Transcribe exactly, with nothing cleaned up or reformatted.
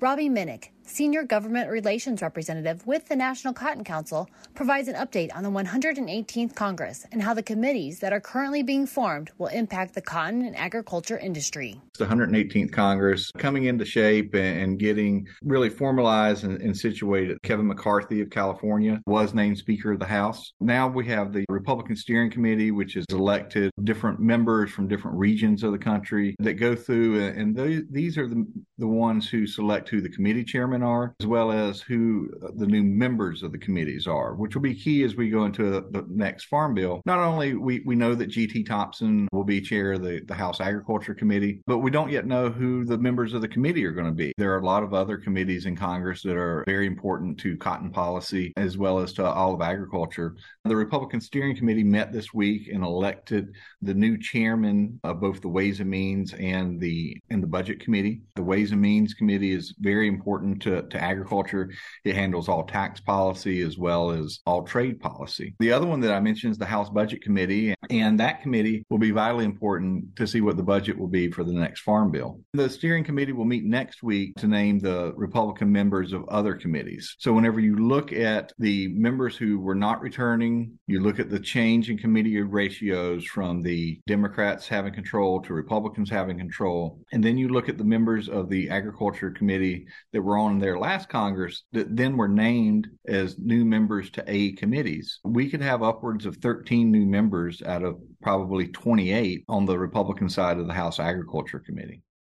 Robbie Minnick, Senior Government Relations Representative with the National Cotton Council, provides an update on the one hundred eighteenth Congress and how the committees that are currently being formed will impact the cotton and agriculture industry. The one hundred eighteenth Congress coming into shape and getting really formalized and, and situated. Kevin McCarthy of California was named Speaker of the House. Now we have the Republican Steering Committee, which has elected different members from different regions of the country that go through, and they, these are the, the ones who select who the committee chairmen are, as well as who the new members of the committees are, which will be key as we go into the next Farm Bill. Not only we, we know that G T Thompson will be chair of the, the House Agriculture Committee, but we don't yet know who the members of the committee are going to be. There are a lot of other committees in Congress that are very important to cotton policy as well as to all of agriculture. The Republican Steering Committee met this week and elected the new chairman of both the Ways and Means and the and the Budget Committee. The Ways and Means Committee is very important to, to agriculture. It handles all tax policy as well as all trade policy. The other one that I mentioned is the House Budget Committee, and that committee will be vitally important to see what the budget will be for the next Farm Bill. The steering committee will meet next week to name the Republican members of other committees. So whenever you look at the members who were not returning, you look at the change in committee ratios from the Democrats having control to Republicans having control, and then you look at the members of the Agriculture Committee that were on their last Congress that then were named as new members to A committees. We could have upwards of thirteen new members out of probably twenty-eight on the Republican side of the House Agriculture Committee.